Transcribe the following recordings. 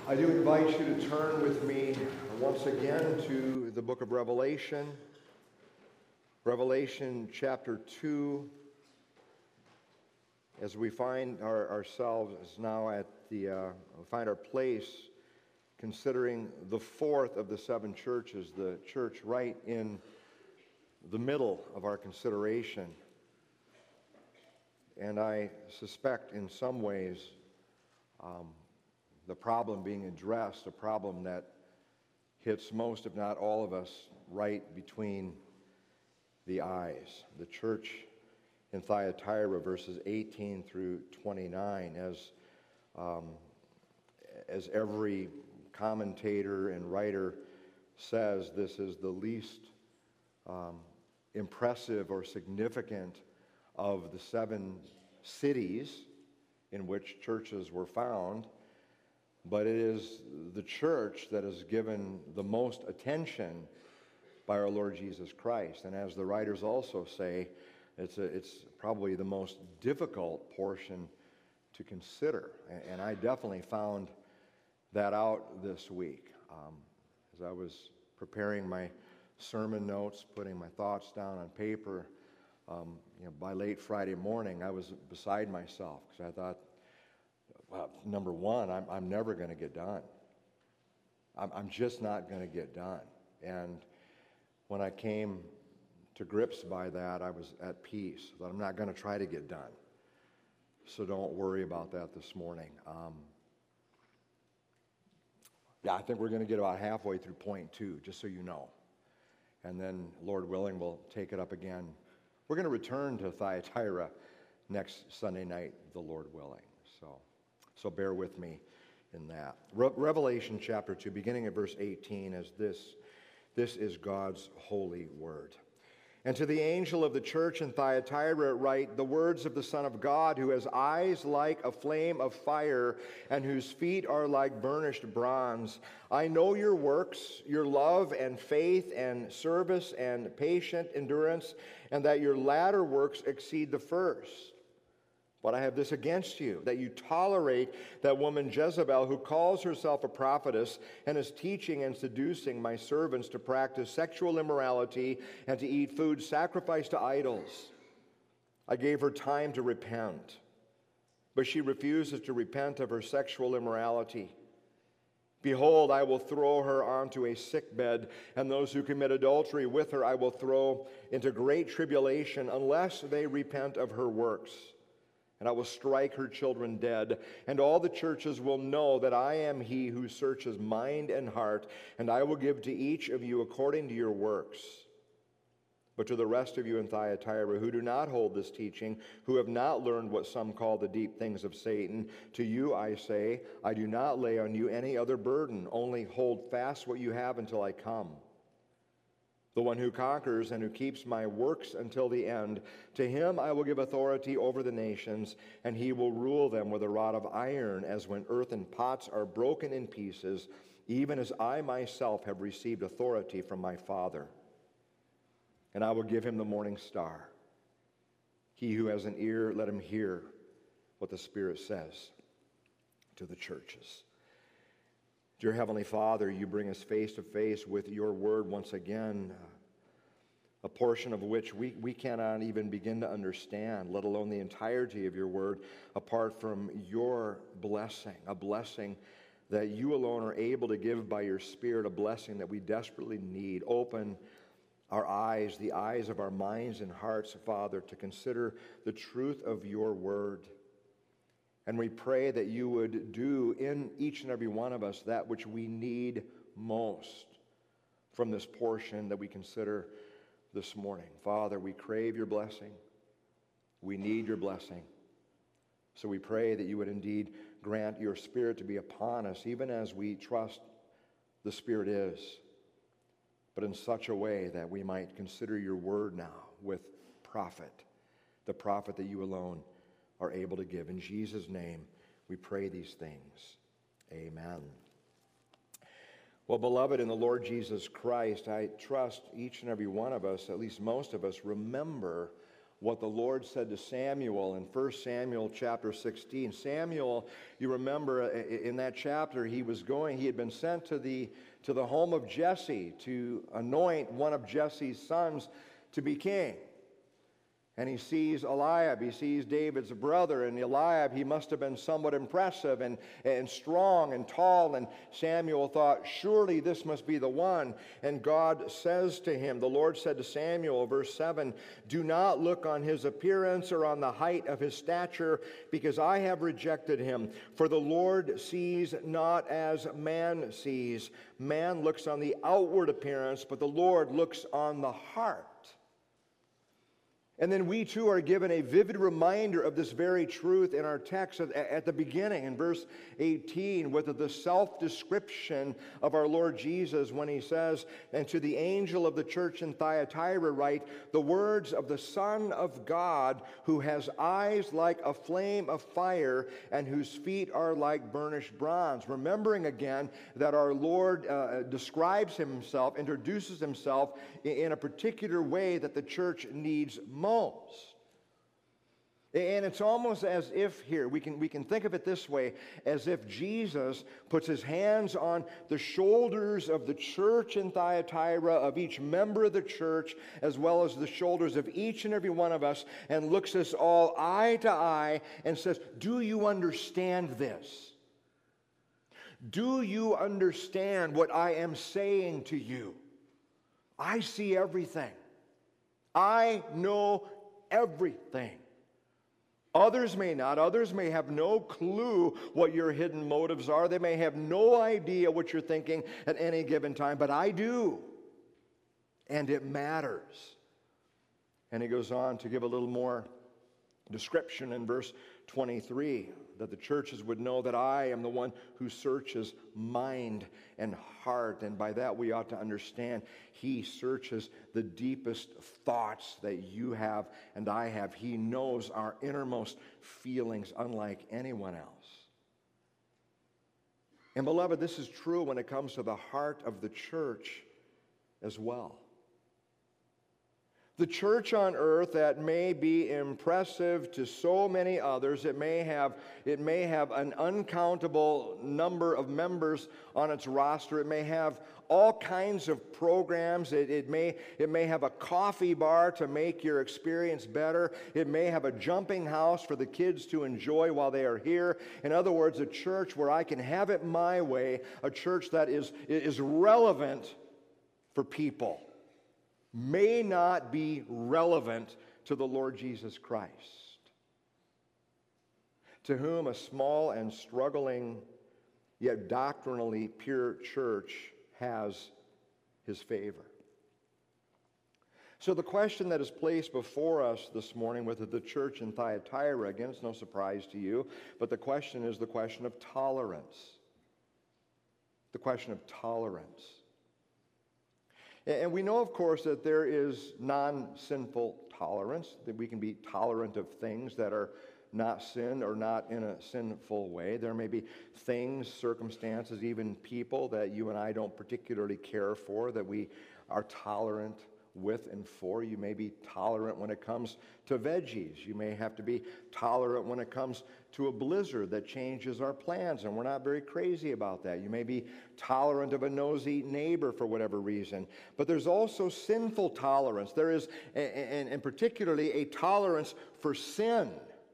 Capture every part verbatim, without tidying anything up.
I do invite you to turn with me once again to the book of Revelation, Revelation chapter two, as we find our, ourselves now at the, uh, find our place considering the fourth of the seven churches, the church right in the middle of our consideration. And I suspect in some ways, um, the problem being addressed, a problem that hits most, if not all of us, right between the eyes. The church in Thyatira, verses eighteen through twenty-nine, as, um, as every commentator and writer says, this is the least um, impressive or significant of the seven cities in which churches were found. But it is the church that is given the most attention by our Lord Jesus Christ. And as the writers also say, it's, a, it's probably the most difficult portion to consider. And I definitely found that out this week. Um, as I was preparing my sermon notes, putting my thoughts down on paper, um, you know, by late Friday morning, I was beside myself because I thought, well, number one, I'm, I'm never going to get done. I'm, I'm just not going to get done. And when I came to grips by that, I was at peace, that I'm not going to try to get done. So don't worry about that this morning. Um, yeah, I think we're going to get about halfway through point two, just so you know. And then, Lord willing, we'll take it up again. We're going to return to Thyatira next Sunday night, the Lord willing. So... So bear with me in that. Re- Revelation chapter two, beginning at verse eighteen, as this, this is God's holy word. And to the angel of the church in Thyatira write the words of the Son of God, who has eyes like a flame of fire and whose feet are like burnished bronze. I know your works, your love and faith and service and patient endurance, and that your latter works exceed the first. But I have this against you, that you tolerate that woman Jezebel, who calls herself a prophetess and is teaching and seducing my servants to practice sexual immorality and to eat food sacrificed to idols. I gave her time to repent, but she refuses to repent of her sexual immorality. Behold, I will throw her onto a sickbed, and those who commit adultery with her I will throw into great tribulation, unless they repent of her works. And I will strike her children dead, and all the churches will know that I am he who searches mind and heart, and I will give to each of you according to your works. But to the rest of you in Thyatira who do not hold this teaching, who have not learned what some call the deep things of Satan, to you I say, I do not lay on you any other burden, only hold fast what you have until I come. The one who conquers and who keeps my works until the end, to him I will give authority over the nations, and he will rule them with a rod of iron, as when earthen pots are broken in pieces, even as I myself have received authority from my Father. And I will give him the morning star. He who has an ear, let him hear what the Spirit says to the churches. Dear Heavenly Father, you bring us face to face with your word once again, uh, a portion of which we, we cannot even begin to understand, let alone the entirety of your word, apart from your blessing, a blessing that you alone are able to give by your Spirit, a blessing that we desperately need. Open our eyes, the eyes of our minds and hearts, Father, to consider the truth of your word. And we pray that you would do in each and every one of us that which we need most from this portion that we consider this morning. Father, we crave your blessing. We need your blessing. So we pray that you would indeed grant your Spirit to be upon us, even as we trust the Spirit is, but in such a way that we might consider your word now with profit, the profit that you alone are able to give. In Jesus' name, we pray these things. Amen. Well, beloved, in the Lord Jesus Christ, I trust each and every one of us, at least most of us, remember what the Lord said to Samuel in First Samuel chapter sixteen. Samuel, you remember in that chapter, he was going, he had been sent to the, to the home of Jesse to anoint one of Jesse's sons to be king. And he sees Eliab, he sees David's brother, and Eliab, he must have been somewhat impressive and, and strong and tall, and Samuel thought, surely this must be the one. And God says to him, the Lord said to Samuel, verse seven, do not look on his appearance or on the height of his stature, because I have rejected him. For the Lord sees not as man sees. Man looks on the outward appearance, but the Lord looks on the heart. And then we too are given a vivid reminder of this very truth in our text at, at the beginning in verse eighteen with the self-description of our Lord Jesus when he says, and to the angel of the church in Thyatira write, the words of the Son of God who has eyes like a flame of fire and whose feet are like burnished bronze. Remembering again that our Lord uh, describes himself, introduces himself in, in a particular way that the church needs most. Most. And it's almost as if here, we can, we can think of it this way, as if Jesus puts his hands on the shoulders of the church in Thyatira, of each member of the church, as well as the shoulders of each and every one of us, and looks us all eye to eye and says, do you understand this? Do you understand what I am saying to you? I see everything. I know everything. Others may not. Others may have no clue what your hidden motives are. They may have no idea what you're thinking at any given time, but I do. And it matters. And he goes on to give a little more description in verse twenty-three, that the churches would know that I am the one who searches mind and heart. And by that we ought to understand he searches the deepest thoughts that you have and I have. He knows our innermost feelings unlike anyone else. And beloved, this is true when it comes to the heart of the church as well. The church on earth that may be impressive to so many others, it may have, it may have an uncountable number of members on its roster. It may have all kinds of programs. It, it, may, it may have a coffee bar to make your experience better. It may have a jumping house for the kids to enjoy while they are here. In other words, a church where I can have it my way, a church that is, is relevant for people, may not be relevant to the Lord Jesus Christ, to whom a small and struggling yet doctrinally pure church has his favor. So the question that is placed before us this morning with the church in Thyatira, again, it's no surprise to you, but the question is the question of tolerance. The question of tolerance. And we know, of course, that there is non-sinful tolerance, that we can be tolerant of things that are not sin or not in a sinful way. There may be things, circumstances, even people that you and I don't particularly care for, that we are tolerant with and for. You may be tolerant when it comes to veggies. You may have to be tolerant when it comes to a blizzard that changes our plans, and we're not very crazy about that. You may be tolerant of a nosy neighbor for whatever reason. But there's also sinful tolerance. There is, and, and particularly, a tolerance for sin.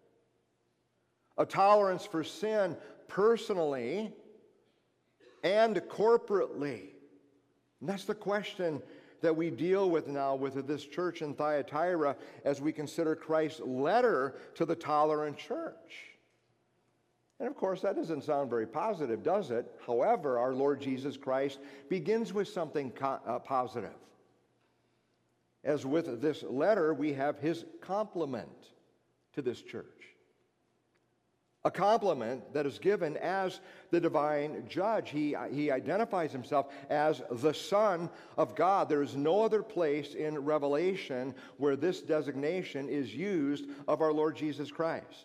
A tolerance for sin personally and corporately. And that's the question that we deal with now with this church in Thyatira as we consider Christ's letter to the tolerant church. And of course, that doesn't sound very positive, does it? However, our Lord Jesus Christ begins with something co- uh, positive. As with this letter, we have his compliment to this church. A compliment that is given as the divine judge. He, he identifies himself as the Son of God. There is no other place in Revelation where this designation is used of our Lord Jesus Christ.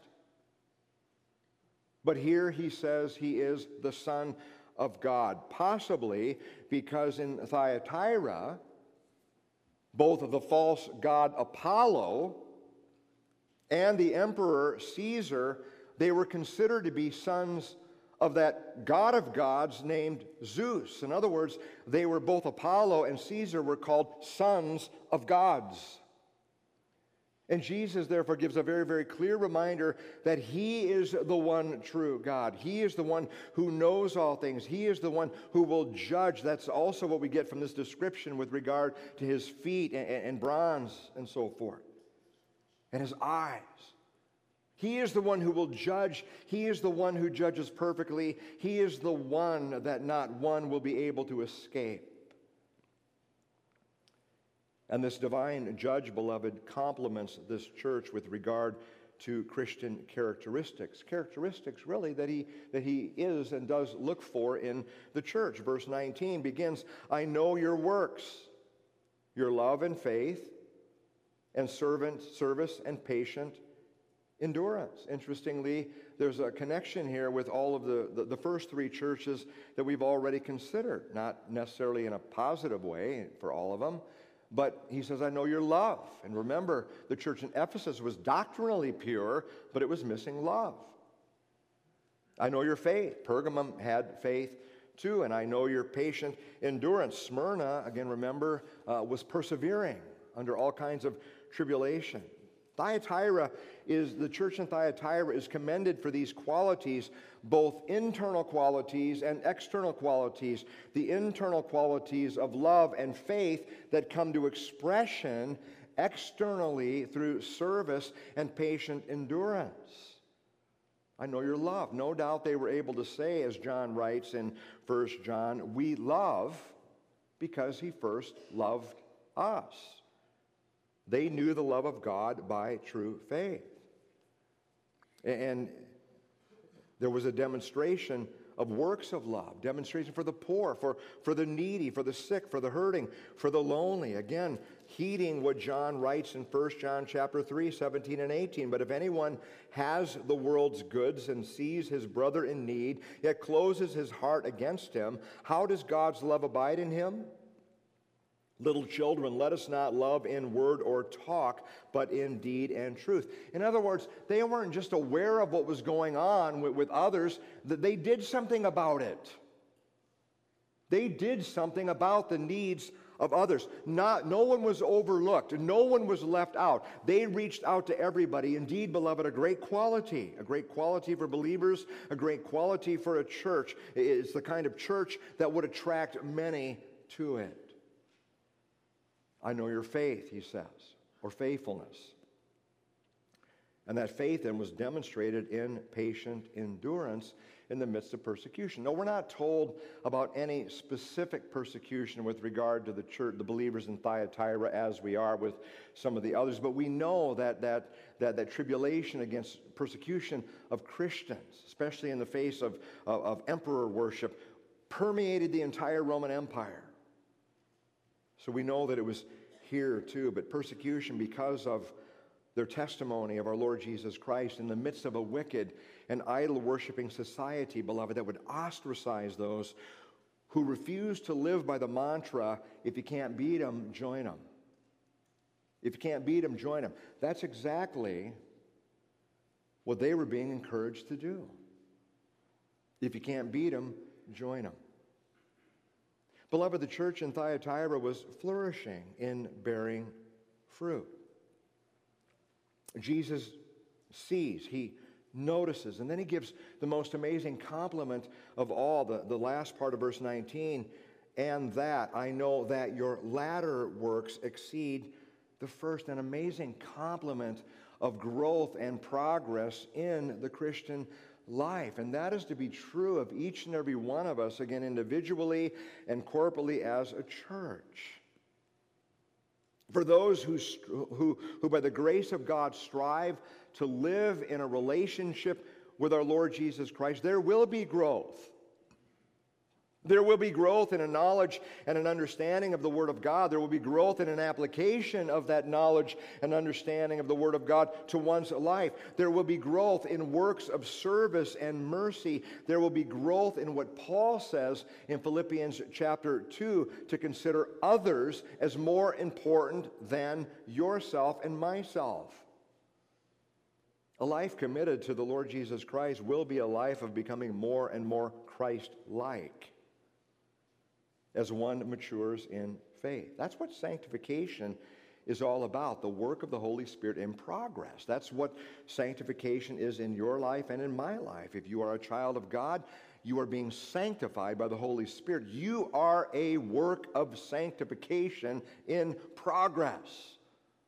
But here he says he is the Son of God, possibly because in Thyatira, both the false god Apollo and the emperor Caesar, they were considered to be sons of that god of gods named Zeus. In other words, they were both Apollo and Caesar were called sons of gods. And Jesus, therefore, gives a very, very clear reminder that he is the one true God. He is the one who knows all things. He is the one who will judge. That's also what we get from this description with regard to his feet and, and bronze and so forth, and his eyes. He is the one who will judge. He is the one who judges perfectly. He is the one that not one will be able to escape. And this divine judge, beloved, compliments this church with regard to Christian characteristics. Characteristics, really, that he, that he is and does look for in the church. Verse nineteen begins, I know your works, your love and faith, and servant service and patient endurance. Interestingly, there's a connection here with all of the, the, the first three churches that we've already considered. Not necessarily in a positive way for all of them, but he says, I know your love. And remember, the church in Ephesus was doctrinally pure, but it was missing love. I know your faith. Pergamum had faith too, and I know your patient endurance. Smyrna, again, remember, uh, was persevering under all kinds of tribulation. Thyatira is, the church in Thyatira is commended for these qualities, both internal qualities and external qualities. The internal qualities of love and faith that come to expression externally through service and patient endurance. I know your love. No doubt they were able to say, as John writes in First John, we love because he first loved us. They knew the love of God by true faith. And there was a demonstration of works of love, demonstration for the poor, for, for the needy, for the sick, for the hurting, for the lonely. Again, heeding what John writes in First John chapter three, seventeen and eighteen. But if anyone has the world's goods and sees his brother in need, yet closes his heart against him, how does God's love abide in him? Little children, let us not love in word or talk, but in deed and truth. In other words, they weren't just aware of what was going on with, with others, that they did something about it. They did something about the needs of others. Not, no one was overlooked. No one was left out. They reached out to everybody. Indeed, beloved, a great quality, a great quality for believers, a great quality for a church. It's the kind of church that would attract many to it. I know your faith, he says, or faithfulness. And that faith then was demonstrated in patient endurance in the midst of persecution. No, we're not told about any specific persecution with regard to the church, the believers in Thyatira, as we are with some of the others, but we know that that, that, that tribulation against persecution of Christians, especially in the face of, of, of emperor worship, permeated the entire Roman Empire. So we know that it was here too, but persecution because of their testimony of our Lord Jesus Christ in the midst of a wicked and idol-worshiping society, beloved, that would ostracize those who refuse to live by the mantra, if you can't beat them, join them. If you can't beat them, join them. That's exactly what they were being encouraged to do. If you can't beat them, join them. Beloved, the church in Thyatira was flourishing in bearing fruit. Jesus sees, he notices, and then he gives the most amazing compliment of all, the, the last part of verse nineteen, and that I know that your latter works exceed the first. An amazing compliment of growth and progress in the Christian life. And that is to be true of each and every one of us, again, individually and corporately as a church. For those who, who, who by the grace of God strive to live in a relationship with our Lord Jesus Christ, there will be growth. There will be growth in a knowledge and an understanding of the Word of God. There will be growth in an application of that knowledge and understanding of the Word of God to one's life. There will be growth in works of service and mercy. There will be growth in what Paul says in Philippians chapter two, to consider others as more important than yourself and myself. A life committed to the Lord Jesus Christ will be a life of becoming more and more Christ-like as one matures in faith. That's what sanctification is all about, the work of the Holy Spirit in progress. That's what sanctification is in your life and in my life. If you are a child of God, you are being sanctified by the Holy Spirit. You are a work of sanctification in progress.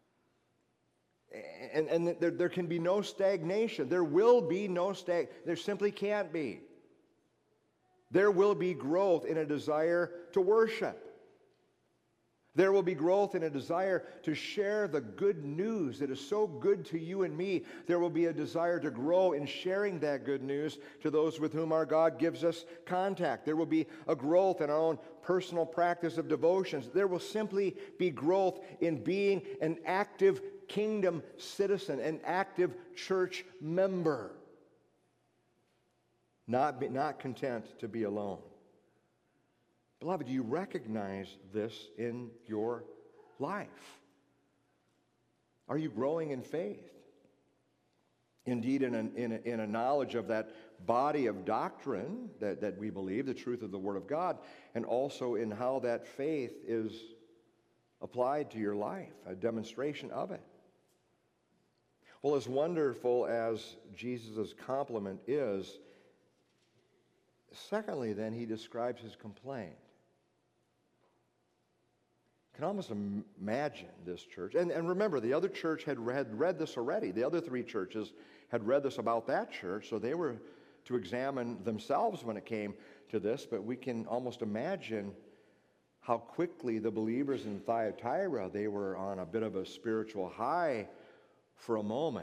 And, and there, there can be no stagnation. There will be no stag. There simply can't be. There will be growth in a desire to worship. There will be growth in a desire to share the good news that is so good to you and me. There will be a desire to grow in sharing that good news to those with whom our God gives us contact. There will be a growth in our own personal practice of devotions. There will simply be growth in being an active kingdom citizen, an active church member. Not, be, not content to be alone. Beloved, you recognize this in your life. Are you growing in faith? Indeed, in a, in a, in a knowledge of that body of doctrine that, that we believe, the truth of the Word of God, and also in how that faith is applied to your life, a demonstration of it. Well, as wonderful as Jesus' compliment is, secondly, then, he describes his complaint. You can almost imagine this church. And, and remember, the other church had read, read this already. The other three churches had read this about that church, so they were to examine themselves when it came to this. But we can almost imagine how quickly the believers in Thyatira, they were on a bit of a spiritual high for a moment.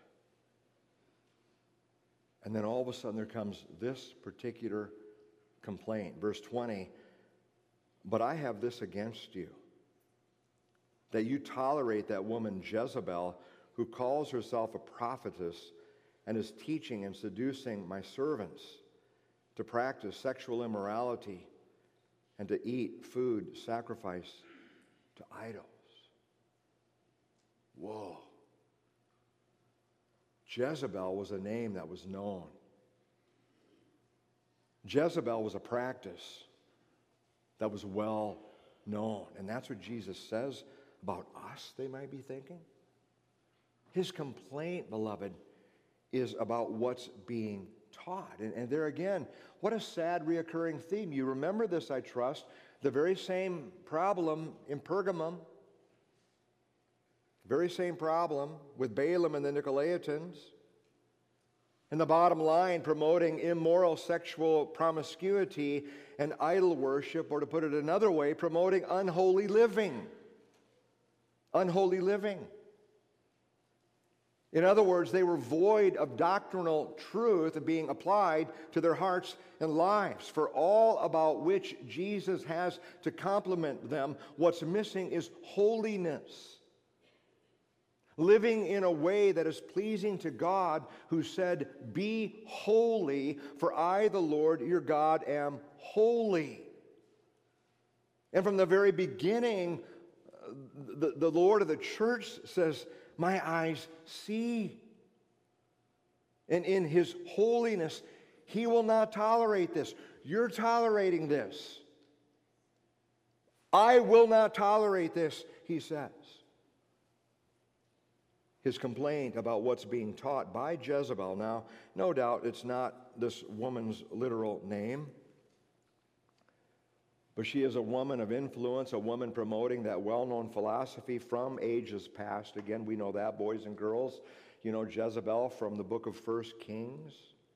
And then all of a sudden there comes this particular complaint. Verse twenty, but I have this against you, that you tolerate that woman Jezebel, who calls herself a prophetess and is teaching and seducing my servants to practice sexual immorality and to eat food sacrificed to idols. Whoa. Jezebel was a name that was known. Jezebel was a practice that was well known. And that's what Jesus says about us, they might be thinking. His complaint, beloved, is about what's being taught. And, and there again, what a sad reoccurring theme. You remember this, I trust. The very same problem in Pergamum. Very same problem with Balaam and the Nicolaitans. And the bottom line, promoting immoral sexual promiscuity and idol worship, or to put it another way, promoting unholy living. Unholy living. In other words, they were void of doctrinal truth being applied to their hearts and lives. For all about which Jesus has to compliment them, what's missing is holiness. Living in a way that is pleasing to God, who said, be holy, for I, the Lord your God, am holy. And from the very beginning, the, the Lord of the church says, my eyes see. And in his holiness, he will not tolerate this. You're tolerating this. I will not tolerate this, he says. His complaint about what's being taught by Jezebel. Now, no doubt it's not this woman's literal name, but she is a woman of influence, a woman promoting that well-known philosophy from ages past. Again, we know that, boys and girls. You know Jezebel from the book of First Kings.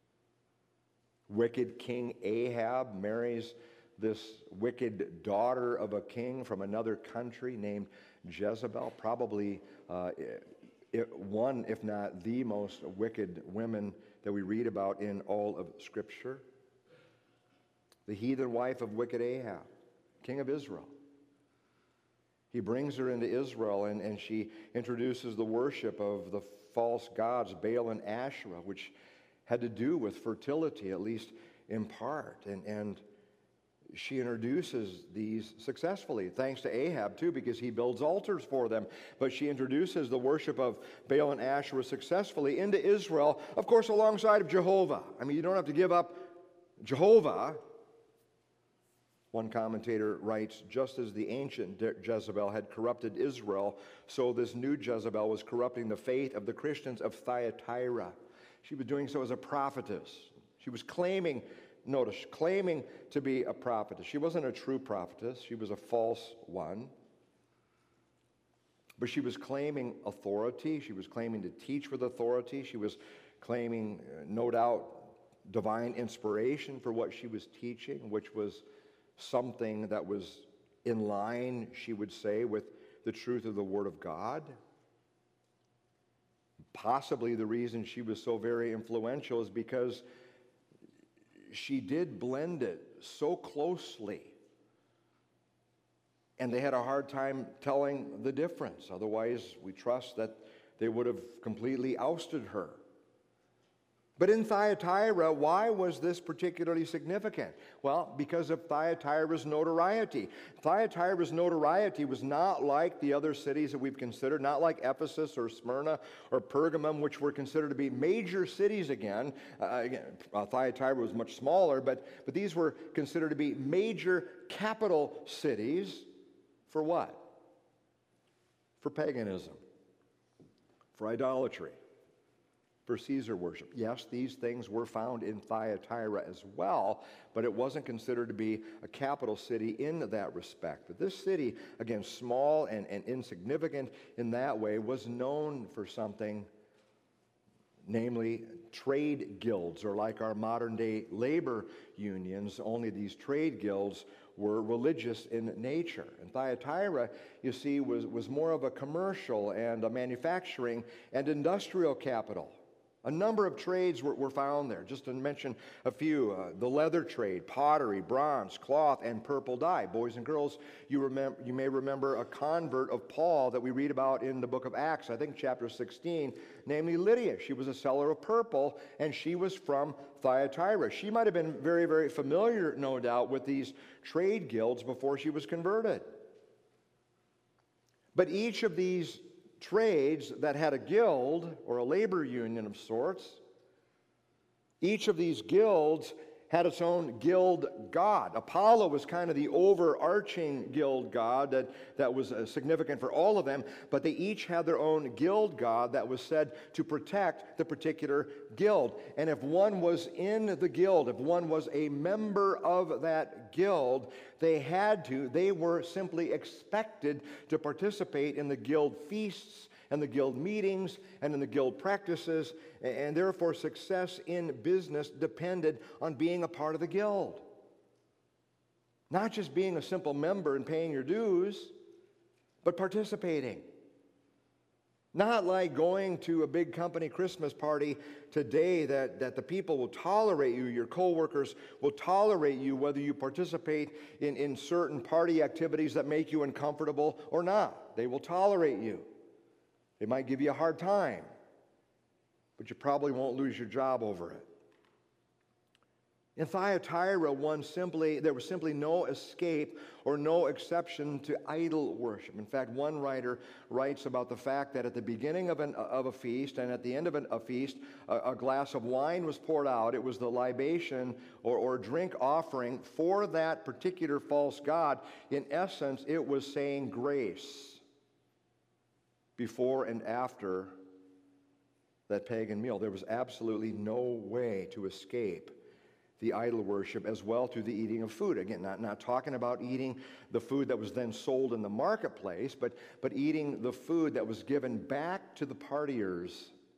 Wicked King Ahab marries this wicked daughter of a king from another country named Jezebel, probably uh, one, if not the most wicked women that we read about in all of Scripture. The heathen wife of wicked Ahab, king of Israel. He brings her into Israel, and, and she introduces the worship of the false gods, Baal and Asherah, which had to do with fertility, at least in part. And, and she introduces these successfully, thanks to Ahab too, because he builds altars for them. But she introduces the worship of Baal and Asherah successfully into Israel, of course, alongside of Jehovah. I mean, you don't have to give up Jehovah. One commentator writes, just as the ancient Jezebel had corrupted Israel, so this new Jezebel was corrupting the faith of the Christians of Thyatira. She was doing so as a prophetess. She was claiming, notice, claiming to be a prophetess. She wasn't a true prophetess. She was a false one. But she was claiming authority. She was claiming to teach with authority. She was claiming, no doubt, divine inspiration for what she was teaching, which was something that was in line, she would say, with the truth of the Word of God. Possibly the reason she was so very influential is because she did blend it so closely, and they had a hard time telling the difference. Otherwise, we trust that they would have completely ousted her. But in Thyatira, why was this particularly significant? Well, because of Thyatira's notoriety. Thyatira's notoriety was not like the other cities that we've considered, not like Ephesus or Smyrna or Pergamum, which were considered to be major cities again. Uh, again uh, Thyatira was much smaller, but, but these were considered to be major capital cities for what? For paganism, for idolatry, for Caesar worship. Yes, these things were found in Thyatira as well, but it wasn't considered to be a capital city in that respect. But this city, again, small and, and insignificant in that way, was known for something, namely trade guilds, or like our modern-day labor unions, only these trade guilds were religious in nature. And Thyatira, you see, was, was more of a commercial and a manufacturing and industrial capital. A number of trades were, were found there. Just to mention a few, uh, the leather trade, pottery, bronze, cloth, and purple dye. Boys and girls, you, remember, you may remember a convert of Paul that we read about in the book of Acts, I think chapter sixteen, namely Lydia. She was a seller of purple, and she was from Thyatira. She might have been very, very familiar, no doubt, with these trade guilds before she was converted. But each of these trades that had a guild or a labor union of sorts, each of these guilds had its own guild god. Apollo was kind of the overarching guild god that, that was uh, significant for all of them, but they each had their own guild god that was said to protect the particular guild. And if one was in the guild, if one was a member of that guild, they had to, they were simply expected to participate in the guild feasts and the guild meetings and in the guild practices, and therefore success in business depended on being a part of the guild. Not just being a simple member and paying your dues, but participating. Not like going to a big company Christmas party today that, that the people will tolerate you, your coworkers will tolerate you whether you participate in, in certain party activities that make you uncomfortable or not. They will tolerate you. They might give you a hard time, but you probably won't lose your job over it. In Thyatira, one simply, there was simply no escape or no exception to idol worship. In fact, one writer writes about the fact that at the beginning of, an, of a feast and at the end of an, a feast, a, a glass of wine was poured out. It was the libation or, or drink offering for that particular false god. In essence, it was saying grace before and after that pagan meal. There was absolutely no way to escape the idol worship, as well to the eating of food. Again, not, not talking about eating the food that was then sold in the marketplace, but, but eating the food that was given back to the partiers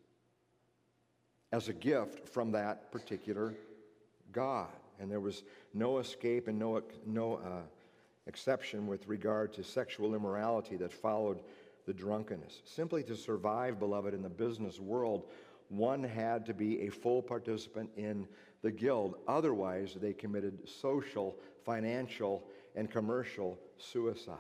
as a gift from that particular god. And there was no escape and no, no uh, exception with regard to sexual immorality that followed the drunkenness. Simply to survive, beloved, in the business world, one had to be a full participant in the guild. Otherwise, they committed social, financial, and commercial suicide.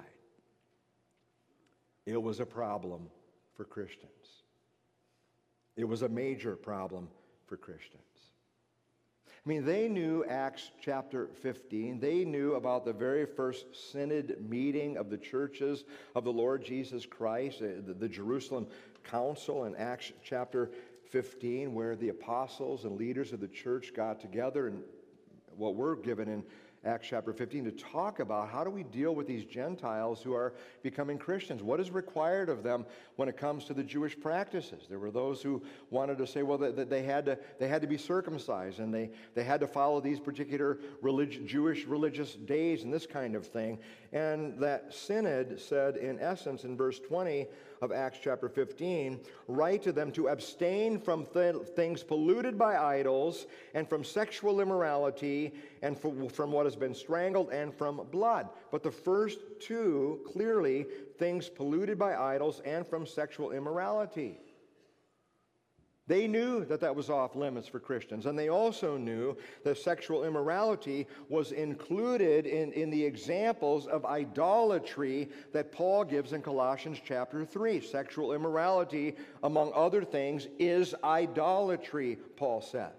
It was a problem for Christians. It was a major problem for Christians. I mean, they knew Acts chapter fifteen. They knew about the very first synod meeting of the churches of the Lord Jesus Christ, the, the Jerusalem Council in Acts chapter fifteen, where the apostles and leaders of the church got together, and what we're given in Acts chapter fifteen to talk about how do we deal with these Gentiles who are becoming Christians. What is required of them when it comes to the Jewish practices? There were those who wanted to say, well, that they had to they had to be circumcised, and they, they had to follow these particular relig- Jewish religious days and this kind of thing. And that synod said, in essence, in verse twenty of Acts chapter fifteen, write to them to abstain from th- things polluted by idols, and from sexual immorality, and from, from what has been strangled, and from blood. But the first two, clearly, things polluted by idols and from sexual immorality. They knew that that was off limits for Christians, and they also knew that sexual immorality was included in, in the examples of idolatry that Paul gives in Colossians chapter three. Sexual immorality, among other things, is idolatry, Paul says.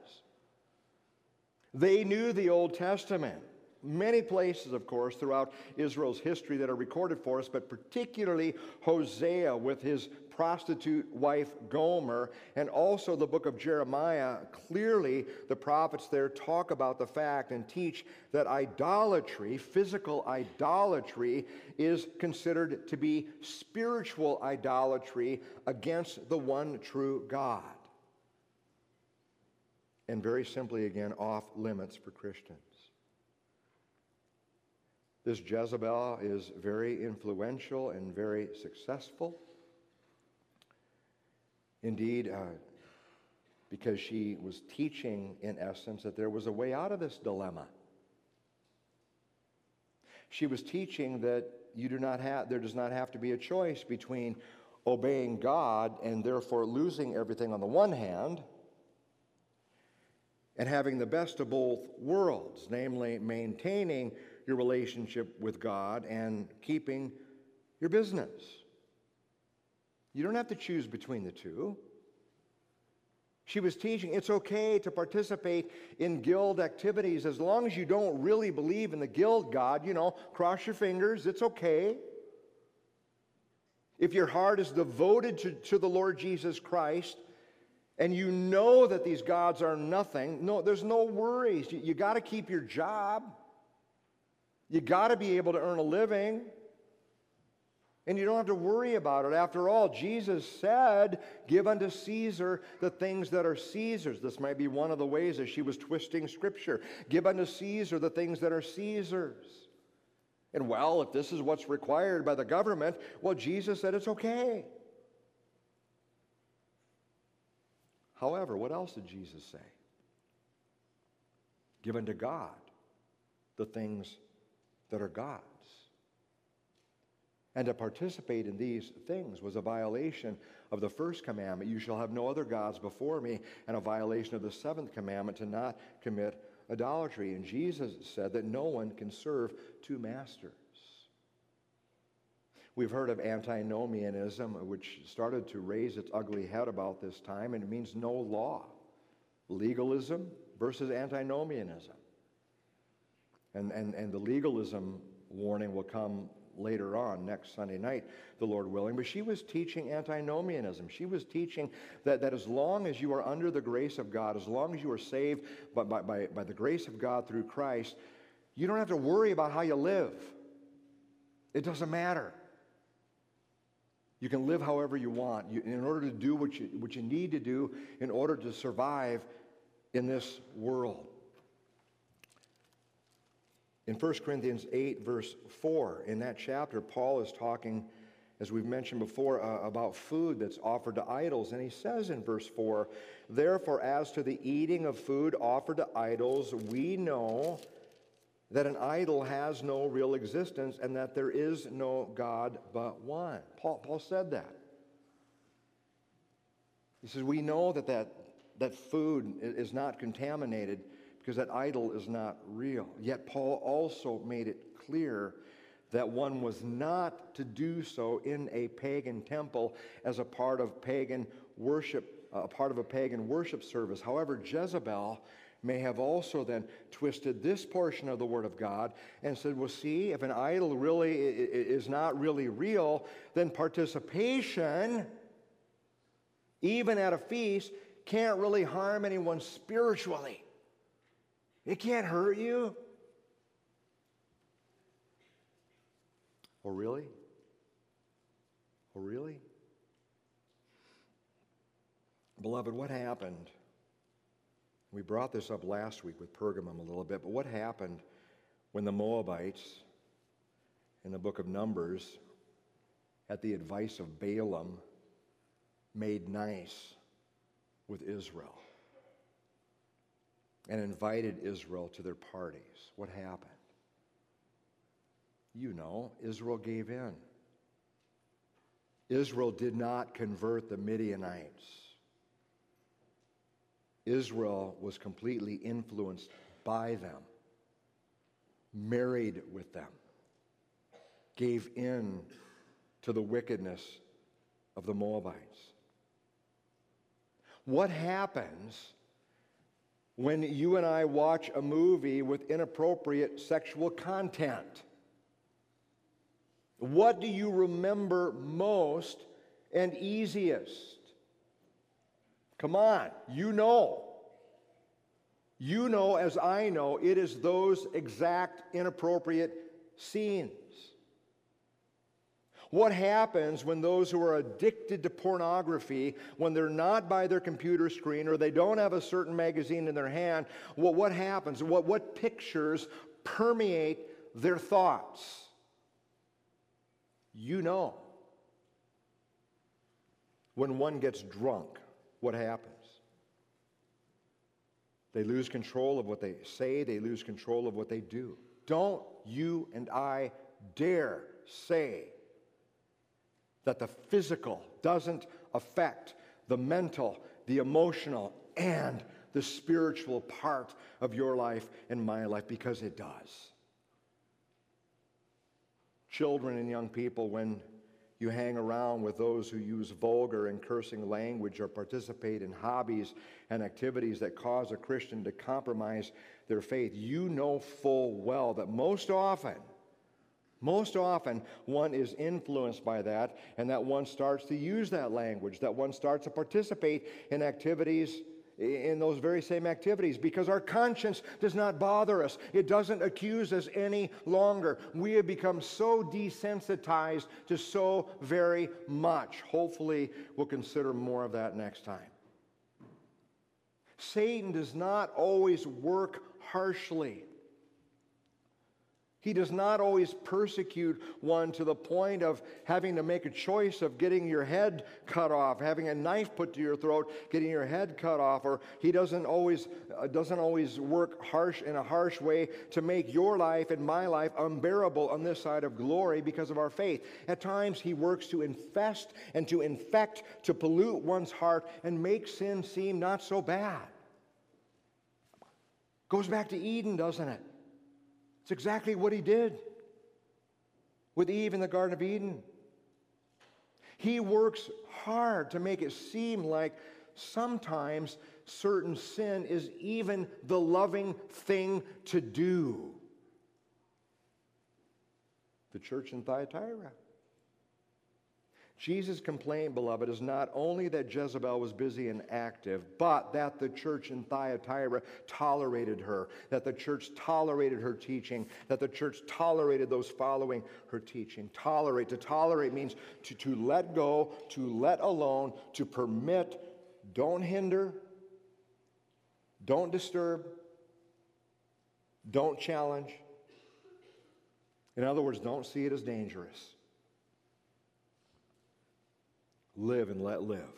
They knew the Old Testament. Many places, of course, throughout Israel's history that are recorded for us, but particularly Hosea with his prostitute wife Gomer, and also the book of Jeremiah. Clearly, the prophets there talk about the fact and teach that idolatry, physical idolatry, is considered to be spiritual idolatry against the one true God. And very simply, again, off limits for Christians. This Jezebel is very influential and very successful. Indeed, uh, because she was teaching, in essence, that there was a way out of this dilemma. She was teaching that you do not have, there does not have to be a choice between obeying God and therefore losing everything on the one hand, and having the best of both worlds, namely maintaining your relationship with God and keeping your business. You don't have to choose between the two. She was teaching it's okay to participate in guild activities as long as you don't really believe in the guild God. You know, cross your fingers, it's okay. If your heart is devoted to, to the Lord Jesus Christ, and you know that these gods are nothing, no, there's no worries. You, you got to keep your job. You got to be able to earn a living. And you don't have to worry about it. After all, Jesus said, give unto Caesar the things that are Caesar's. This might be one of the ways that she was twisting Scripture. Give unto Caesar the things that are Caesar's. And well, if this is what's required by the government, well, Jesus said it's okay. However, what else did Jesus say? Give unto God the things that are God's. And to participate in these things was a violation of the first commandment, you shall have no other gods before me, and a violation of the seventh commandment, to not commit idolatry. And Jesus said that no one can serve two masters. We've heard of antinomianism, which started to raise its ugly head about this time, and it means no law. Legalism versus antinomianism. And, and, and the legalism warning will come later on, next Sunday night, the Lord willing. But she was teaching antinomianism. She was teaching that, that as long as you are under the grace of God, as long as you are saved by, by, by, by the grace of God through Christ, you don't have to worry about how you live. It doesn't matter. You can live however you want. You, in order to do what you, what you need to do in order to survive in this world. In First Corinthians eight, verse four, in that chapter, Paul is talking, as we've mentioned before, uh, about food that's offered to idols. And he says in verse four, therefore, as to the eating of food offered to idols, we know that an idol has no real existence and that there is no God but one. Paul, Paul said that. He says, we know that, that that food is not contaminated because that idol is not real. Yet Paul also made it clear that one was not to do so in a pagan temple as a part of pagan worship, a part of a pagan worship service. However, Jezebel may have also then twisted this portion of the Word of God and said, well, see, if an idol really is not really real, then participation, even at a feast, can't really harm anyone spiritually. It can't hurt you. Oh, really? Oh, really? Beloved, what happened? We brought this up last week with Pergamum a little bit, but what happened when the Moabites in the book of Numbers, at the advice of Balaam, made nice with Israel and invited Israel to their parties? What happened? You know, Israel gave in. Israel did not convert the Midianites. Israel was completely influenced by them, married with them, gave in to the wickedness of the Moabites. What happens when you and I watch a movie with inappropriate sexual content? What do you remember most and easiest? Come on, you know. You know, as I know, it is those exact inappropriate scenes. What happens when those who are addicted to pornography, when they're not by their computer screen or they don't have a certain magazine in their hand, what, what happens? What, what pictures permeate their thoughts? You know. When one gets drunk, what happens? They lose control of what they say. They lose control of what they do. Don't you and I dare say that the physical doesn't affect the mental, the emotional, and the spiritual part of your life and my life, because it does. Children and young people, when you hang around with those who use vulgar and cursing language or participate in hobbies and activities that cause a Christian to compromise their faith, you know full well that most often, most often one is influenced by that, and that one starts to use that language, that one starts to participate in activities, in those very same activities, because our conscience does not bother us. It doesn't accuse us any longer. We have become so desensitized to so very much. Hopefully, we'll consider more of that next time. Satan does not always work harshly. He does not always persecute one to the point of having to make a choice of getting your head cut off, having a knife put to your throat, getting your head cut off, or he doesn't always uh, doesn't always work harsh in a harsh way to make your life and my life unbearable on this side of glory because of our faith. At times he works to infest and to infect, to pollute one's heart and make sin seem not so bad. Goes back to Eden, doesn't it? It's exactly what he did with Eve in the Garden of Eden. He works hard to make it seem like sometimes certain sin is even the loving thing to do. The church in Thyatira. Jesus' complaint, beloved, is not only that Jezebel was busy and active, but that the church in Thyatira tolerated her, that the church tolerated her teaching, that the church tolerated those following her teaching. Tolerate. To tolerate means to, to let go, to let alone, to permit. Don't hinder. Don't disturb. Don't challenge. In other words, don't see it as dangerous. Live and let live.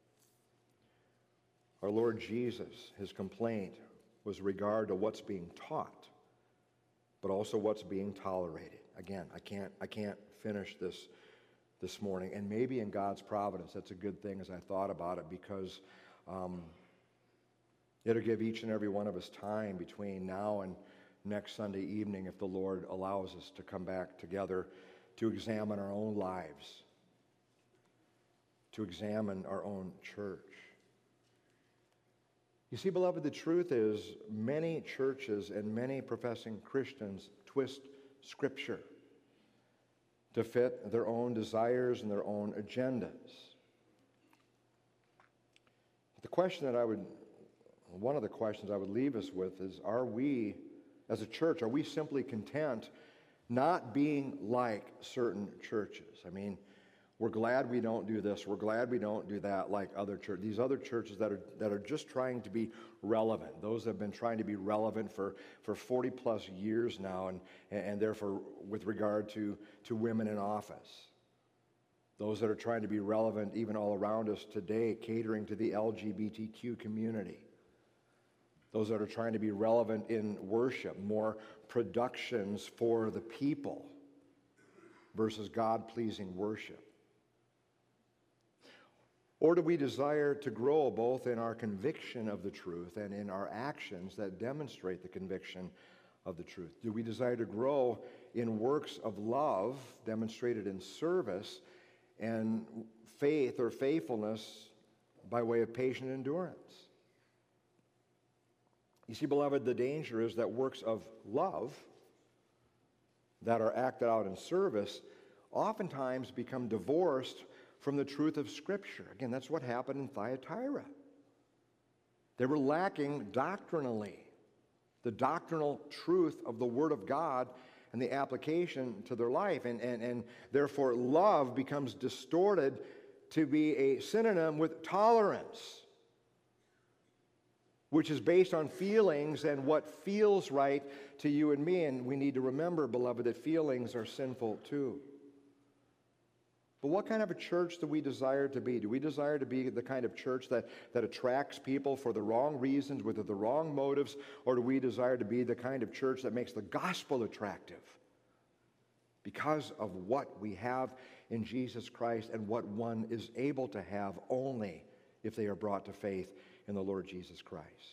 Our Lord Jesus, his complaint was regard to what's being taught, but also what's being tolerated. Again, I can't, I can't finish this this morning, and maybe in God's providence, that's a good thing as I thought about it, because um, it'll give each and every one of us time between now and next Sunday evening, if the Lord allows us to come back together, to examine our own lives, to examine our own church. You see, beloved, the truth is many churches and many professing Christians twist Scripture to fit their own desires and their own agendas. The question that I would, one of the questions I would leave us with is, are we, as a church, are we simply content not being like certain churches? I mean, we're glad we don't do this. We're glad we don't do that like other churches. These other churches that are that are just trying to be relevant. Those that have been trying to be relevant for, for forty plus years now, and, and therefore with regard to, to women in office. Those that are trying to be relevant even all around us today, catering to the L G B T Q community. Those that are trying to be relevant in worship, more productions for the people versus God-pleasing worship. Or do we desire to grow both in our conviction of the truth and in our actions that demonstrate the conviction of the truth? Do we desire to grow in works of love demonstrated in service and faith or faithfulness by way of patient endurance? You see, beloved, the danger is that works of love that are acted out in service oftentimes become divorced from the truth of Scripture. Again, that's what happened in Thyatira. They were lacking doctrinally the doctrinal truth of the Word of God and the application to their life. And, and, and therefore, love becomes distorted to be a synonym with tolerance, which is based on feelings and what feels right to you and me. And we need to remember, beloved, that feelings are sinful too. But what kind of a church do we desire to be? Do we desire to be the kind of church that, that attracts people for the wrong reasons, with the wrong motives, or do we desire to be the kind of church that makes the gospel attractive because of what we have in Jesus Christ and what one is able to have only if they are brought to faith in the Lord Jesus Christ?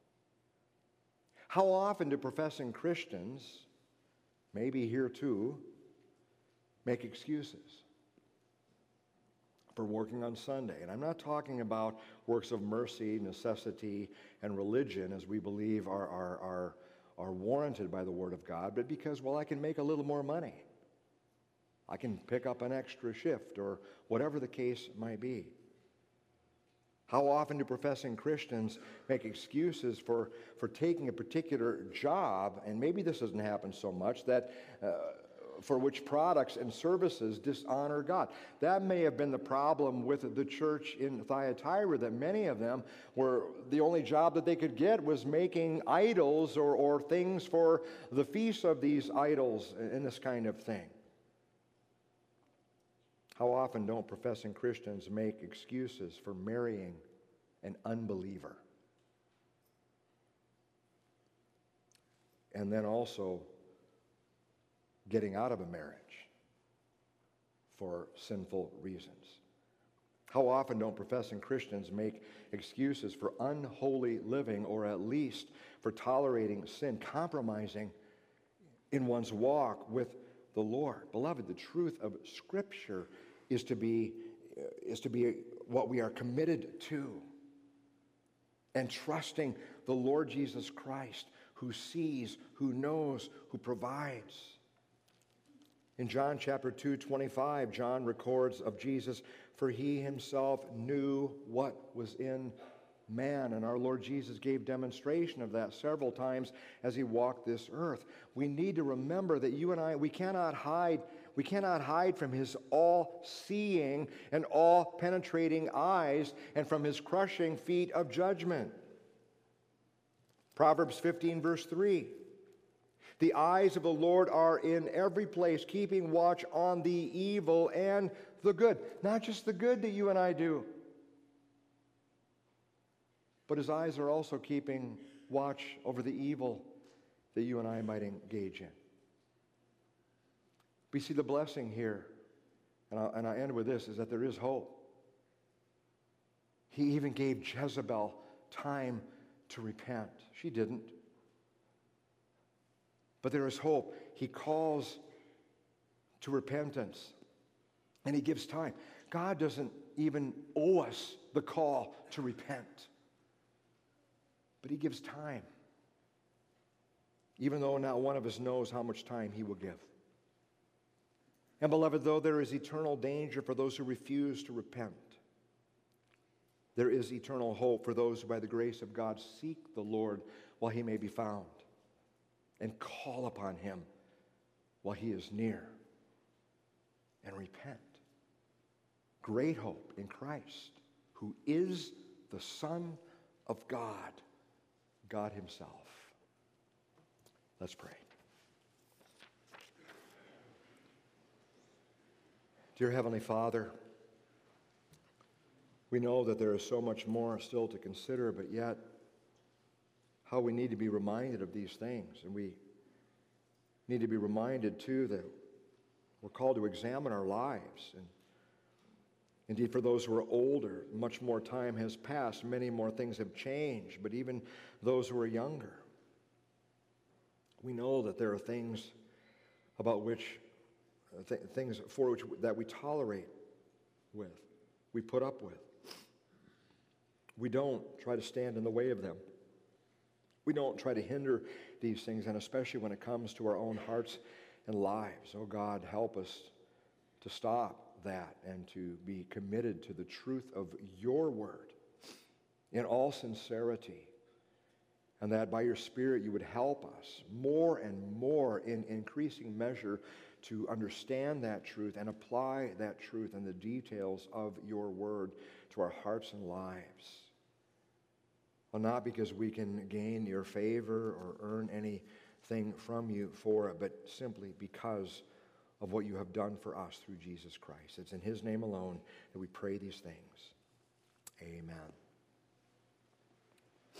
How often do professing Christians, maybe here too, make excuses for working on Sunday? And I'm not talking about works of mercy, necessity, and religion as we believe are, are, are, are warranted by the Word of God, but because, well, I can make a little more money. I can pick up an extra shift or whatever the case might be. How often do professing Christians make excuses for, for taking a particular job, and maybe this doesn't happen so much, that uh, for which products and services dishonor God? That may have been the problem with the church in Thyatira, that many of them were, the only job that they could get was making idols or, or things for the feasts of these idols and this kind of thing. How often don't professing Christians make excuses for marrying an unbeliever? And then also getting out of a marriage for sinful reasons. How often don't professing Christians make excuses for unholy living, or at least for tolerating sin, compromising in one's walk with the Lord? Beloved, the truth of Scripture is to be, is to be what we are committed to, and trusting the Lord Jesus Christ, who sees, who knows, who provides. In John chapter two, twenty-five, John records of Jesus, for he himself knew what was in man. And our Lord Jesus gave demonstration of that several times as he walked this earth. We need to remember that you and I, we cannot hide, we cannot hide from his all-seeing and all-penetrating eyes and from his crushing feet of judgment. Proverbs fifteen, verse three. The eyes of the Lord are in every place, keeping watch on the evil and the good. Not just the good that you and I do, but his eyes are also keeping watch over the evil that you and I might engage in. We see the blessing here, and I, and I end with this, is that there is hope. He even gave Jezebel time to repent. She didn't. But there is hope. He calls to repentance, and he gives time. God doesn't even owe us the call to repent. But he gives time, even though not one of us knows how much time he will give. And beloved, though there is eternal danger for those who refuse to repent, there is eternal hope for those who by the grace of God seek the Lord while he may be found and call upon him while he is near and repent. Great hope in Christ, who is the Son of God, God himself. Let's pray. Dear Heavenly Father, we know that there is so much more still to consider, but yet how we need to be reminded of these things. And we need to be reminded, too, that we're called to examine our lives. And indeed, for those who are older, much more time has passed. Many more things have changed. But even those who are younger, we know that there are things about which, th- things for which that we tolerate with, we put up with. We don't try to stand in the way of them. We don't try to hinder these things, and especially when it comes to our own hearts and lives. Oh God, help us to stop that and to be committed to the truth of your word in all sincerity, and that by your Spirit you would help us more and more in increasing measure to understand that truth and apply that truth and the details of your word to our hearts and lives. Well, not because we can gain your favor or earn anything from you for it, but simply because of what you have done for us through Jesus Christ. It's in his name alone that we pray these things. Amen.